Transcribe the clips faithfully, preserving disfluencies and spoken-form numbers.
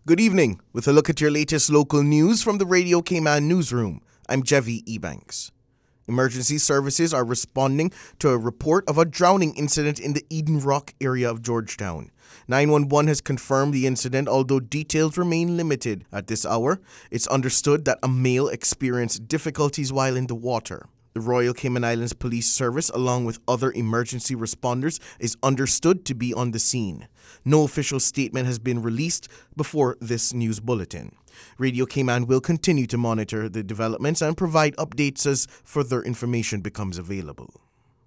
Good evening. With a look at your latest local news from the Radio Cayman newsroom, I'm Jevi Ebanks. Emergency services are responding to a report of a drowning incident in the Eden Rock area of Georgetown. nine one one has confirmed the incident, although details remain limited. At this hour, it's understood that a male experienced difficulties while in the water. The Royal Cayman Islands Police Service, along with other emergency responders, is understood to be on the scene. No official statement has been released before this news bulletin. Radio Cayman will continue to monitor the developments and provide updates as further information becomes available.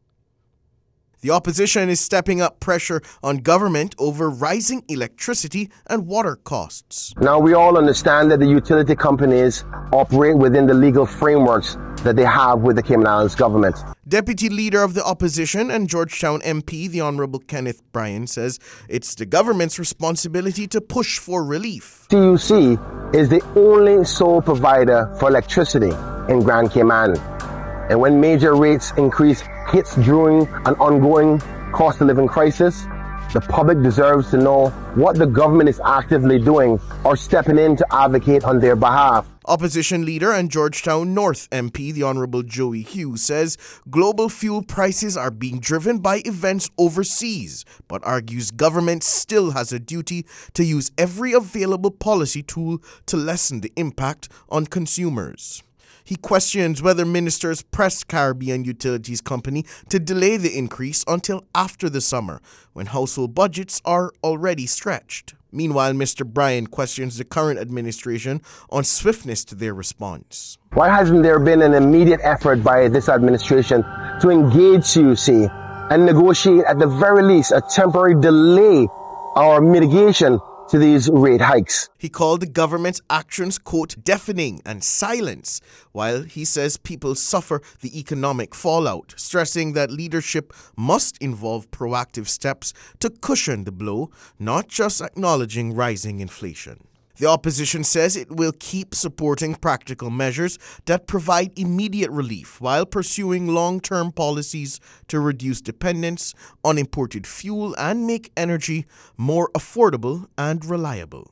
The opposition is stepping up pressure on government over rising electricity and water costs. Now, we all understand that the utility companies operate within the legal frameworks that they have with the Cayman Islands government. Deputy Leader of the Opposition and Georgetown M P, the Honorable Kenneth Bryan, says it's the government's responsibility to push for relief. C U C is the only sole provider for electricity in Grand Cayman. And when major rates increase hits during an ongoing cost of living crisis, the public deserves to know what the government is actively doing or stepping in to advocate on their behalf. Opposition Leader and Georgetown North M P, the Honorable Joey Hughes, says global fuel prices are being driven by events overseas, but argues government still has a duty to use every available policy tool to lessen the impact on consumers. He questions whether ministers pressed Caribbean Utilities Company to delay the increase until after the summer, when household budgets are already stretched. Meanwhile, Mister Bryan questions the current administration on swiftness to their response. Why hasn't there been an immediate effort by this administration to engage C U C and negotiate at the very least a temporary delay or mitigation to these rate hikes? He called the government's actions, quote, deafening and silence, while he says people suffer the economic fallout, stressing that leadership must involve proactive steps to cushion the blow, not just acknowledging rising inflation. The opposition says it will keep supporting practical measures that provide immediate relief while pursuing long-term policies to reduce dependence on imported fuel and make energy more affordable and reliable.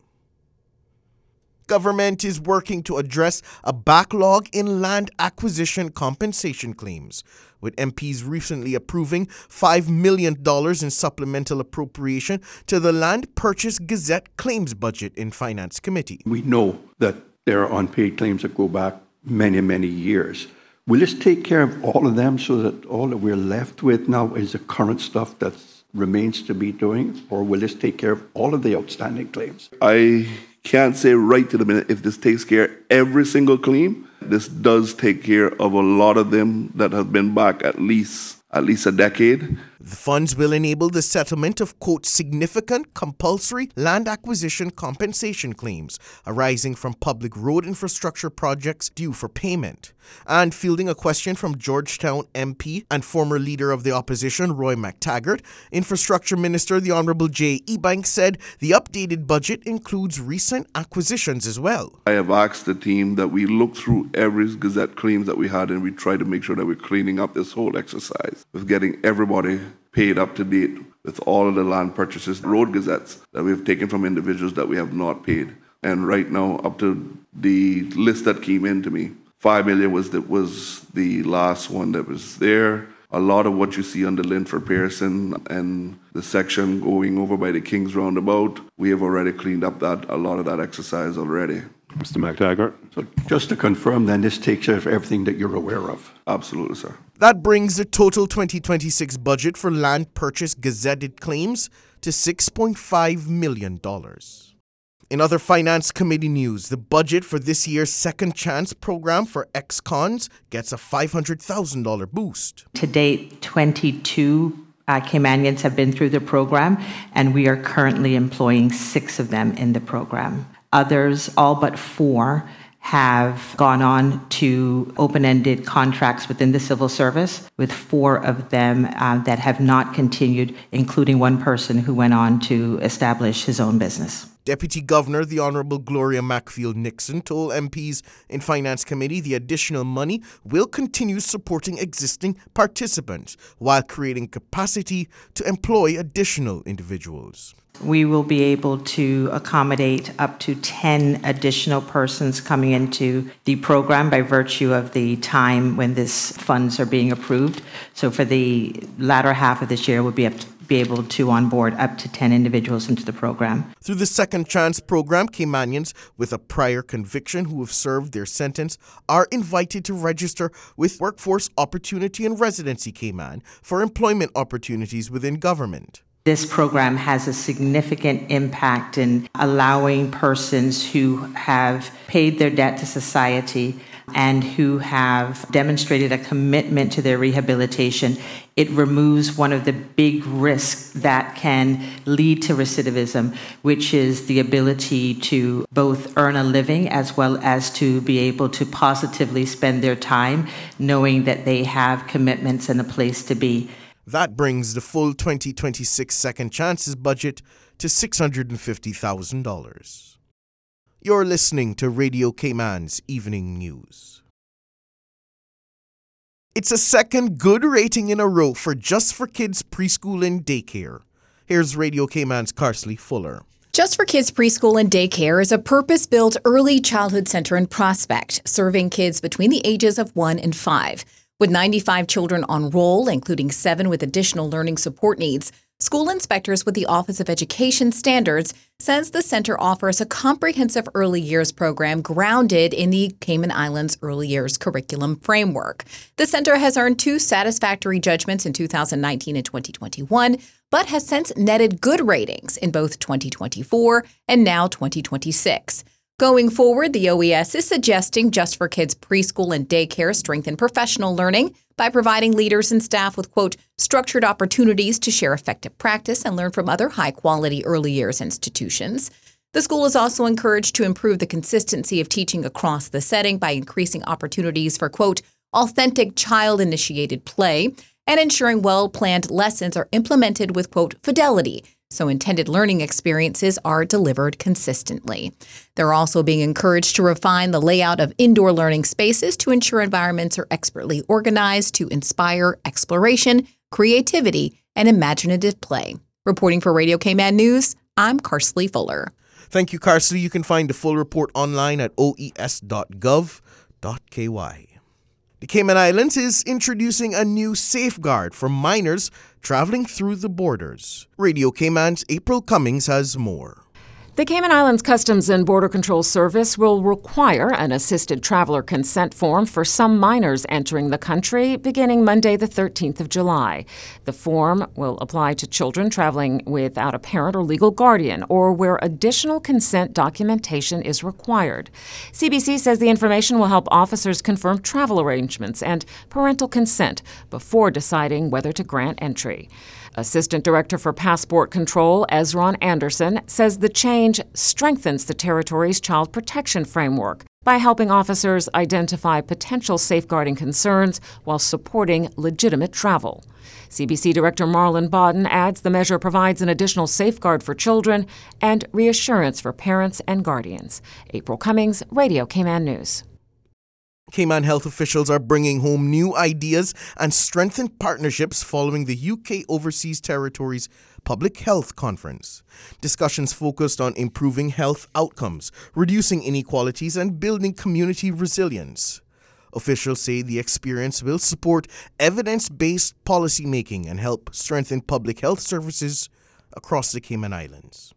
Government is working to address a backlog in land acquisition compensation claims, with M Ps recently approving five million dollars in supplemental appropriation to the Land Purchase Gazette claims budget in Finance Committee. We know that there are unpaid claims that go back many, many years. Will this take care of all of them so that all that we're left with now is the current stuff that remains to be doing, or will this take care of all of the outstanding claims? I can't say right to the minute if this takes care of every single claim. This does take care of a lot of them that have been back at least at least a decade. The funds will enable the settlement of, quote, significant compulsory land acquisition compensation claims arising from public road infrastructure projects due for payment. And fielding a question from Georgetown M P and former Leader of the Opposition, Roy McTaggart, Infrastructure Minister the Honorable Jay Ebanks said the updated budget includes recent acquisitions as well. I have asked the team that we look through every Gazette claims that we had and we try to make sure that we're cleaning up this whole exercise with getting everybody paid up to date with all of the land purchases, road gazettes that we've taken from individuals that we have not paid. And right now, up to the list that came in to me, five million was the, was the last one that was there. A lot of what you see on the Linford Pearson and the section going over by the King's Roundabout, we have already cleaned up that a lot of that exercise already. Mister McTaggart. So just to confirm, then, this takes care of everything that you're aware of? Absolutely, sir. That brings the total twenty twenty-six budget for land purchase gazetted claims to six point five million dollars. In other Finance Committee news, the budget for this year's Second Chance program for ex-cons gets a five hundred thousand dollars boost. To date, twenty-two uh, Caymanians have been through the program, and we are currently employing six of them in the program. Others, all but four, have gone on to open-ended contracts within the civil service, with four of them uh, that have not continued, including one person who went on to establish his own business. Deputy Governor, the Honourable Gloria Macfield Nixon, told M Ps in Finance Committee the additional money will continue supporting existing participants while creating capacity to employ additional individuals. We will be able to accommodate up to ten additional persons coming into the program by virtue of the time when these funds are being approved. So for the latter half of this year, we'll be, up to, be able to onboard up to ten individuals into the program. Through the Second Chance program, Caymanians with a prior conviction who have served their sentence are invited to register with Workforce Opportunity and Residency Cayman for employment opportunities within government. This program has a significant impact in allowing persons who have paid their debt to society and who have demonstrated a commitment to their rehabilitation. It removes one of the big risks that can lead to recidivism, which is the ability to both earn a living as well as to be able to positively spend their time knowing that they have commitments and a place to be. That brings the full twenty twenty-six Second Chances budget to six hundred fifty thousand dollars. You're listening to Radio Cayman's Evening News. It's a second good rating in a row for Just for Kids Preschool and Daycare. Here's Radio Cayman's Carsley Fuller. Just for Kids Preschool and Daycare is a purpose-built early childhood center in Prospect, serving kids between the ages of one and five. With ninety-five children on roll, including seven with additional learning support needs, school inspectors with the Office of Education Standards says the center offers a comprehensive early years program grounded in the Cayman Islands Early Years Curriculum Framework. The center has earned two satisfactory judgments in two thousand nineteen and twenty twenty-one, but has since netted good ratings in both twenty twenty-four and now twenty twenty-six. Going forward, the O E S is suggesting Just for Kids Preschool and Daycare strengthen professional learning by providing leaders and staff with, quote, structured opportunities to share effective practice and learn from other high-quality early years institutions. The school is also encouraged to improve the consistency of teaching across the setting by increasing opportunities for, quote, authentic child-initiated play and ensuring well-planned lessons are implemented with, quote, fidelity, so intended learning experiences are delivered consistently. They're also being encouraged to refine the layout of indoor learning spaces to ensure environments are expertly organized to inspire exploration, creativity, and imaginative play. Reporting for Radio Cayman News, I'm Carsley Fuller. Thank you, Carsley. You can find the full report online at o e s dot gov dot k y. The Cayman Islands is introducing a new safeguard for minors traveling through the borders. Radio Cayman's April Cummings has more. The Cayman Islands Customs and Border Control Service will require an assisted traveler consent form for some minors entering the country beginning Monday, the thirteenth of July. The form will apply to children traveling without a parent or legal guardian or where additional consent documentation is required. C B C says the information will help officers confirm travel arrangements and parental consent before deciding whether to grant entry. Assistant Director for Passport Control, Ezron Anderson, says the change strengthens the territory's child protection framework by helping officers identify potential safeguarding concerns while supporting legitimate travel. C B C Director Marlon Bodden adds the measure provides an additional safeguard for children and reassurance for parents and guardians. April Cummings, Radio Cayman News. Cayman health officials are bringing home new ideas and strengthened partnerships following the U K Overseas Territories Public Health Conference. Discussions focused on improving health outcomes, reducing inequalities, and building community resilience. Officials say the experience will support evidence-based policymaking and help strengthen public health services across the Cayman Islands.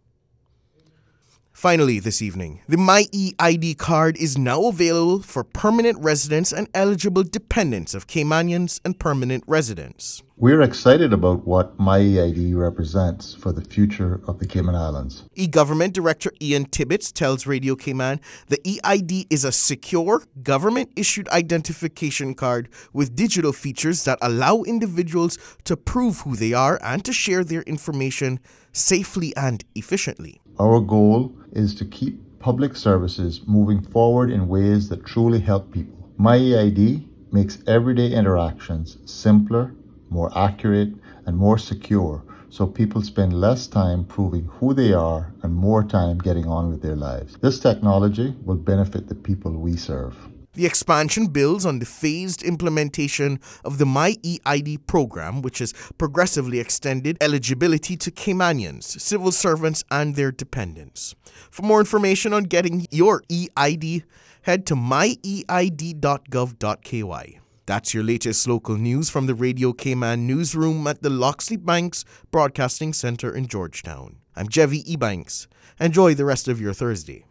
Finally, this evening, the MyEID card is now available for permanent residents and eligible dependents of Caymanians and permanent residents. We're excited about what MyEID represents for the future of the Cayman Islands. E-Government Director Ian Tibbetts tells Radio Cayman the E I D is a secure, government-issued identification card with digital features that allow individuals to prove who they are and to share their information safely and efficiently. Our goal is to keep public services moving forward in ways that truly help people. MyEID makes everyday interactions simpler, more accurate, and more secure so people spend less time proving who they are and more time getting on with their lives. This technology will benefit the people we serve. The expansion builds on the phased implementation of the My E I D program, which has progressively extended eligibility to Caymanians, civil servants, and their dependents. For more information on getting your E I D, head to my e i d dot gov dot k y. That's your latest local news from the Radio Cayman newsroom at the Loxley Banks Broadcasting Center in Georgetown. I'm Jevi Ebanks. Enjoy the rest of your Thursday.